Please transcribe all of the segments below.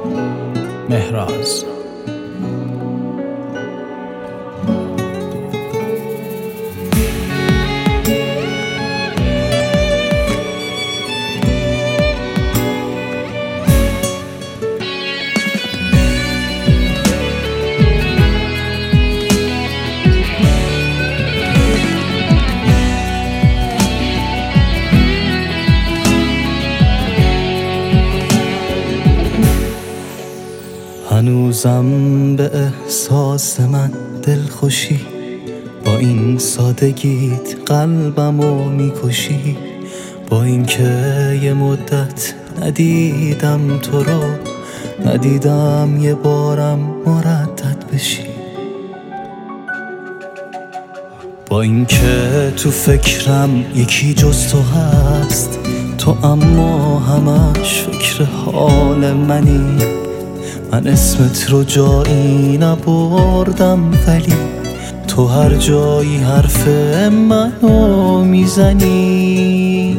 مهراز. هنوزم به احساس من دلخوشی، با این سادگیت قلبمو میکشی. با اینکه یه مدت ندیدم تو رو، ندیدم یه بارم مردد بشی. با اینکه تو فکرم یکی جز تو هست، تو اما همش فکر حال منی. من اسمت رو جایی نبردم، ولی تو هر جایی حرف منو میزنی.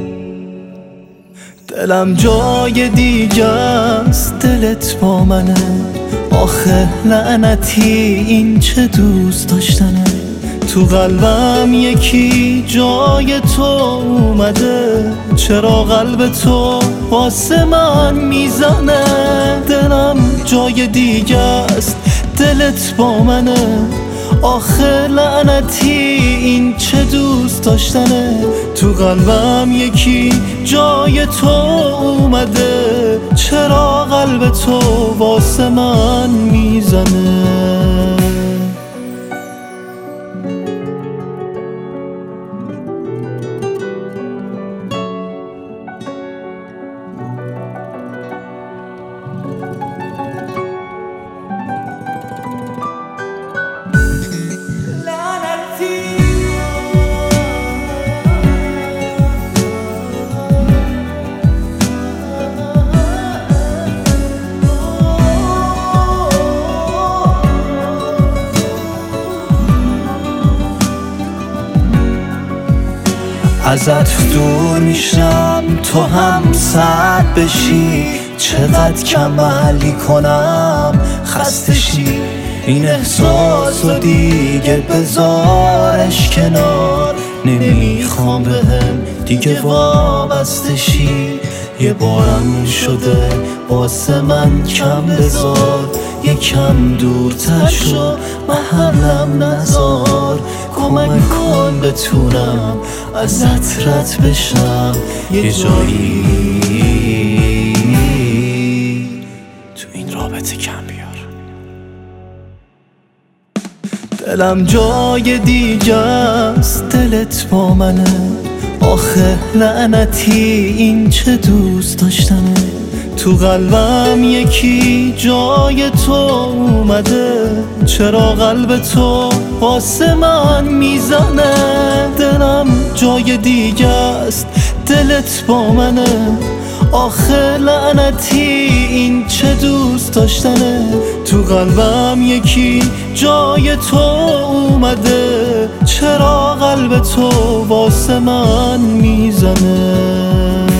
دلم جای دیگه است، دلت با منه. آخه لعنتی این چه دوست داشتنه. تو قلبم یکی جای تو اومده، چرا قلب تو واسه من میزنه. دلم جای دیگه است، دلت با منه. آخه لعنتی این چه دوست داشتنه. تو قلبم یکی جای تو اومده، چرا قلب تو واسه من میزنه. ازت دور میشم تو هم سرد بشی. چقدر کم علی کنم خسته شی. این احساس رو دیگه بذارش کنار. نمیخوام بهم دیگه وابسته شی. یه بارم شده واسه من کم بذار. یکم دورتر شو محلم نذار. کمک کن بتونم ازت رد بشم. یه جایی تو این رابطه کم بیار. دلم جای دیگه است، دلت با منه. آخه لعنتی این چه دوست داشتنه. تو قلبم یکی جای تو اومده، چرا قلب تو واسه من میزنه. دلم جای دیگه است، دلت با منه. آخه لعنتی این چه دوست داشتنه. تو قلبم یکی جای تو اومده، چرا قلب تو واسه من میزنه.